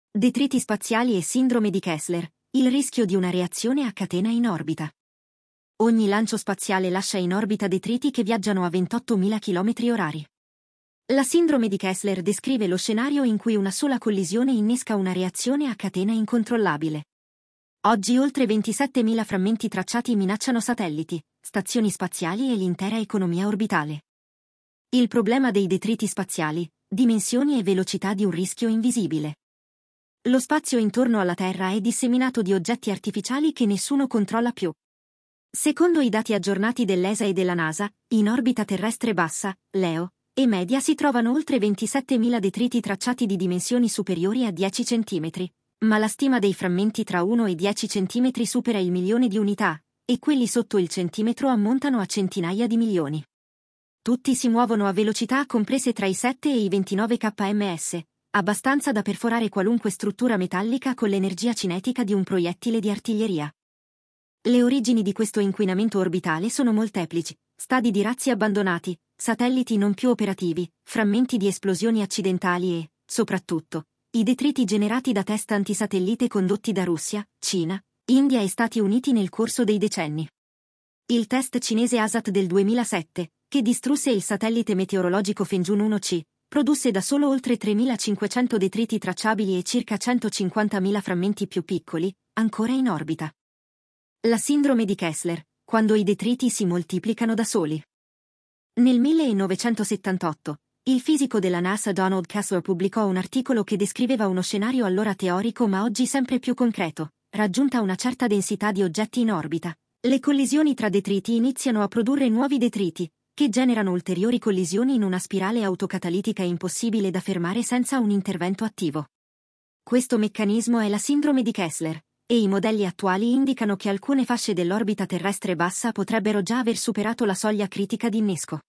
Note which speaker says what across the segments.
Speaker 1: Detriti spaziali e sindrome di Kessler, il rischio di una reazione a catena in orbita. Ogni lancio spaziale lascia in orbita detriti che viaggiano a 28.000 km/h. La sindrome di Kessler descrive lo scenario in cui una sola collisione innesca una reazione a catena incontrollabile. Oggi oltre 27.000 frammenti tracciati minacciano satelliti, stazioni spaziali e l'intera economia orbitale. Il problema dei detriti spaziali, dimensioni e velocità di un rischio invisibile. Lo spazio intorno alla Terra è disseminato di oggetti artificiali che nessuno controlla più. Secondo i dati aggiornati dell'ESA e della NASA, in orbita terrestre bassa, LEO, e media si trovano oltre 27.000 detriti tracciati di dimensioni superiori a 10 cm, ma la stima dei frammenti tra 1 e 10 cm supera il milione di unità, e quelli sotto il centimetro ammontano a centinaia di milioni. Tutti si muovono a velocità comprese tra i 7 e i 29 km/s, abbastanza da perforare qualunque struttura metallica con l'energia cinetica di un proiettile di artiglieria. Le origini di questo inquinamento orbitale sono molteplici: stadi di razzi abbandonati, satelliti non più operativi, frammenti di esplosioni accidentali e, soprattutto, i detriti generati da test antisatellite condotti da Russia, Cina, India e Stati Uniti nel corso dei decenni. Il test cinese ASAT del 2007, che distrusse il satellite meteorologico Fengjun 1C, produsse da solo oltre 3.500 detriti tracciabili e circa 150.000 frammenti più piccoli, ancora in orbita. La sindrome di Kessler, quando i detriti si moltiplicano da soli. Nel 1978, il fisico della NASA Donald Kessler pubblicò un articolo che descriveva uno scenario allora teorico ma oggi sempre più concreto. Raggiunta una certa densità di oggetti in orbita, le collisioni tra detriti iniziano a produrre nuovi detriti, che generano ulteriori collisioni in una spirale autocatalitica impossibile da fermare senza un intervento attivo. Questo meccanismo è la sindrome di Kessler, e i modelli attuali indicano che alcune fasce dell'orbita terrestre bassa potrebbero già aver superato la soglia critica di innesco.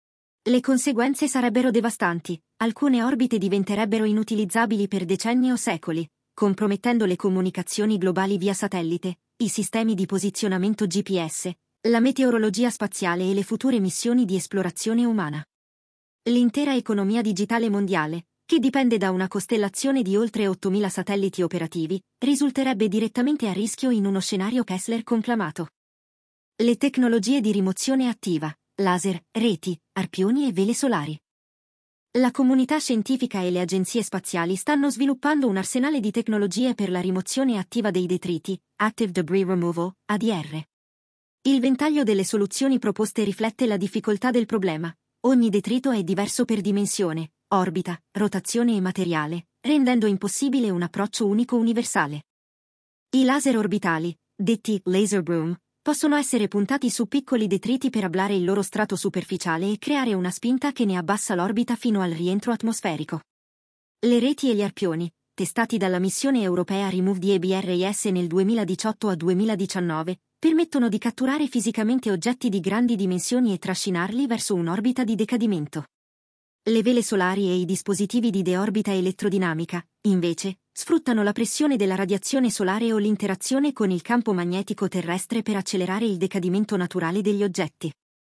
Speaker 1: Le conseguenze sarebbero devastanti: alcune orbite diventerebbero inutilizzabili per decenni o secoli, compromettendo le comunicazioni globali via satellite, i sistemi di posizionamento GPS, la meteorologia spaziale e le future missioni di esplorazione umana. L'intera economia digitale mondiale, che dipende da una costellazione di oltre 8.000 satelliti operativi, risulterebbe direttamente a rischio in uno scenario Kessler conclamato. Le tecnologie di rimozione attiva, laser, reti, arpioni e vele solari. La comunità scientifica e le agenzie spaziali stanno sviluppando un arsenale di tecnologie per la rimozione attiva dei detriti, Active Debris Removal, ADR. Il ventaglio delle soluzioni proposte riflette la difficoltà del problema. Ogni detrito è diverso per dimensione, orbita, rotazione e materiale, rendendo impossibile un approccio unico universale. I laser orbitali, detti laser broom, possono essere puntati su piccoli detriti per ablare il loro strato superficiale e creare una spinta che ne abbassa l'orbita fino al rientro atmosferico. Le reti e gli arpioni, testati dalla missione europea Remove DEBRIS nel 2018 a 2019, permettono di catturare fisicamente oggetti di grandi dimensioni e trascinarli verso un'orbita di decadimento. Le vele solari e i dispositivi di deorbita elettrodinamica, invece, sfruttano la pressione della radiazione solare o l'interazione con il campo magnetico terrestre per accelerare il decadimento naturale degli oggetti.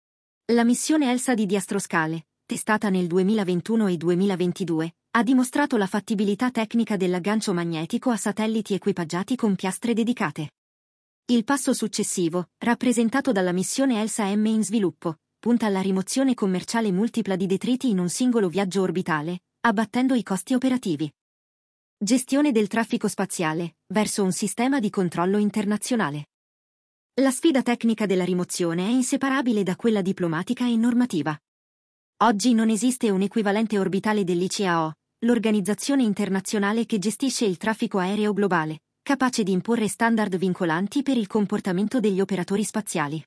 Speaker 1: La missione ELSA di Astroscale, testata nel 2021 e 2022, ha dimostrato la fattibilità tecnica dell'aggancio magnetico a satelliti equipaggiati con piastre dedicate. Il passo successivo, rappresentato dalla missione ELSA-M in sviluppo, punta alla rimozione commerciale multipla di detriti in un singolo viaggio orbitale, abbattendo i costi operativi. Gestione del traffico spaziale, verso un sistema di controllo internazionale. La sfida tecnica della rimozione è inseparabile da quella diplomatica e normativa. Oggi non esiste un equivalente orbitale dell'ICAO, l'organizzazione internazionale che gestisce il traffico aereo globale, capace di imporre standard vincolanti per il comportamento degli operatori spaziali.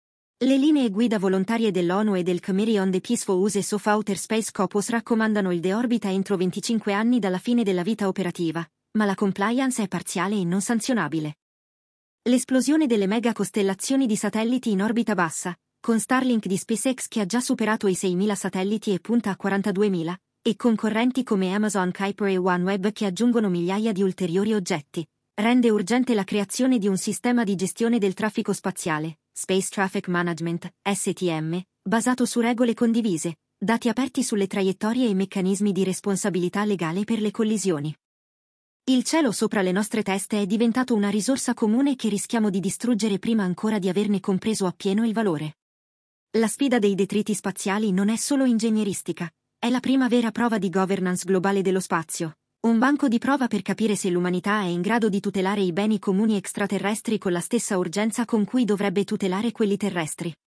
Speaker 1: Le linee guida volontarie dell'ONU e del Committee on the Peaceful Use of Outer Space Scopus raccomandano il deorbita entro 25 anni dalla fine della vita operativa, ma la compliance è parziale e non sanzionabile. L'esplosione delle megacostellazioni di satelliti in orbita bassa, con Starlink di SpaceX che ha già superato i 6.000 satelliti e punta a 42.000, e concorrenti come Amazon Kuiper e OneWeb che aggiungono migliaia di ulteriori oggetti, rende urgente la creazione di un sistema di gestione del traffico spaziale, Space Traffic Management, STM, basato su regole condivise, dati aperti sulle traiettorie e meccanismi di responsabilità legale per le collisioni. Il cielo sopra le nostre teste è diventato una risorsa comune che rischiamo di distruggere prima ancora di averne compreso appieno il valore. La sfida dei detriti spaziali non è solo ingegneristica, è la prima vera prova di governance globale dello spazio, un banco di prova per capire se l'umanità è in grado di tutelare i beni comuni extraterrestri con la stessa urgenza con cui dovrebbe tutelare quelli terrestri.